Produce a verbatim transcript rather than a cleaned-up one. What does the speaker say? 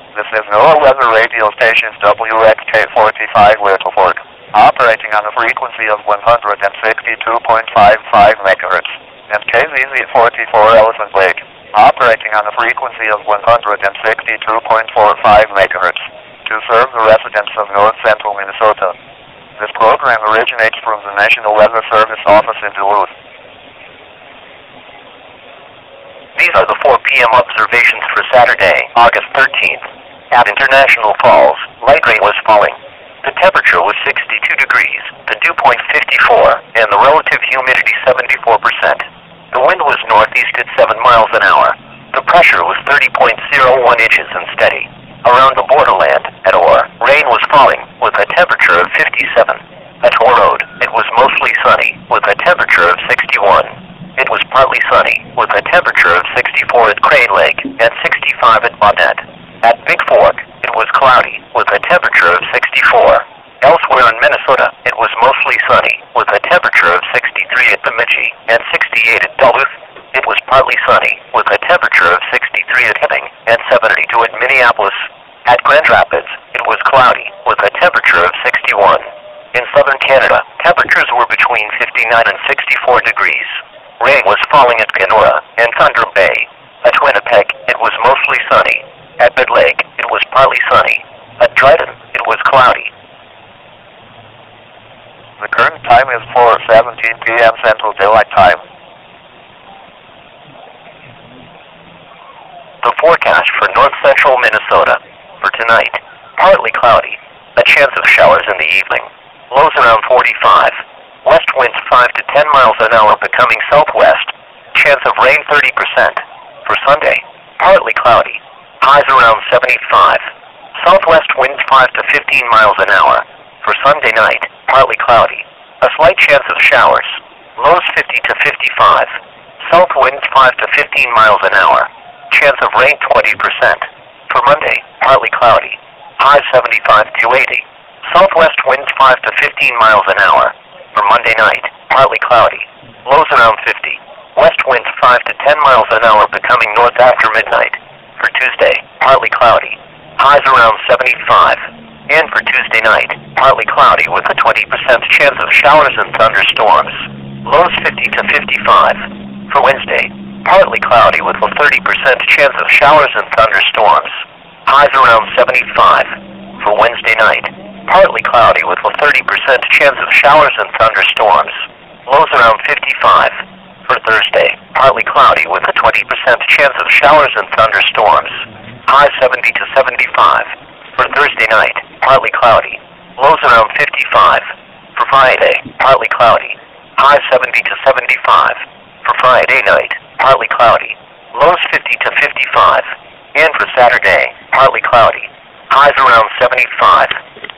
This is NOAA Weather Radio Stations W X K forty-five Little Fork, operating on a frequency of one hundred sixty-two point five five megahertz, and K Z Z forty-four Elephant Lake, operating on a frequency of one hundred sixty-two point four five megahertz, to serve the residents of north central Minnesota. This program originates from the National Weather Service office in Duluth. These are the four p m observations for Saturday, August thirteenth. At International Falls, light rain was falling. The temperature was sixty-two degrees, the dew point fifty-four, and the relative humidity seventy-four percent. The wind was northeast at seven miles an hour. The pressure was thirty point zero one inches and steady. Around the borderland, at Orr, rain was falling, with a temperature of fifty-seven. At Orr Road, it was mostly sunny, with a temperature of sixty-one. It was partly sunny, with a temperature of sixty-four at Crane Lake, and sixty-five at Bonnet. At Big Fork, it was cloudy, with a temperature of sixty-four. Elsewhere in Minnesota, it was mostly sunny, with a temperature of sixty-three at Bemidji, and sixty-eight at Duluth. It was partly sunny, with a temperature of sixty-three at Hibbing, and seventy-two at Minneapolis. At Grand Rapids, it was cloudy, with a temperature of sixty-one. In southern Canada, temperatures were between fifty-nine and sixty-four degrees. Rain was falling at Kenora and Thunder Bay. At Winnipeg, it was mostly sunny. At Big Lake, it was partly sunny. At Dryden, it was cloudy. The current time is four seventeen p m Central Daylight Time. The forecast for north central Minnesota for tonight: partly cloudy, a chance of showers in the evening. Lows around forty-five. West winds five to ten miles an hour becoming southwest. Chance of rain thirty percent. For Sunday, partly cloudy. Highs around seventy-five. Southwest winds five to fifteen miles an hour. For Sunday night, partly cloudy. A slight chance of showers. Lows fifty to fifty-five. South winds five to fifteen miles an hour. Chance of rain twenty percent. For Monday, partly cloudy. Highs seventy-five to eighty. Southwest winds five to fifteen miles an hour. For Monday night, partly cloudy. Lows around fifty. West winds five to ten miles an hour becoming north after midnight. For Tuesday, partly cloudy. Highs around seventy-five. And for Tuesday night, partly cloudy with a twenty percent chance of showers and thunderstorms. Lows fifty to fifty-five. For Wednesday, partly cloudy with a thirty percent chance of showers and thunderstorms. Highs around seventy-five. For Wednesday night, partly cloudy with a thirty percent chance of showers and thunderstorms. Lows around fifty-five. For Thursday, partly cloudy with a twenty percent chance of showers and thunderstorms. Highs seventy to seventy-five. For Thursday night, partly cloudy. Lows around fifty-five. For Friday, partly cloudy. Highs seventy to seventy-five. For Friday night, partly cloudy. Lows fifty to fifty-five. And for Saturday, partly cloudy. Highs around seventy-five.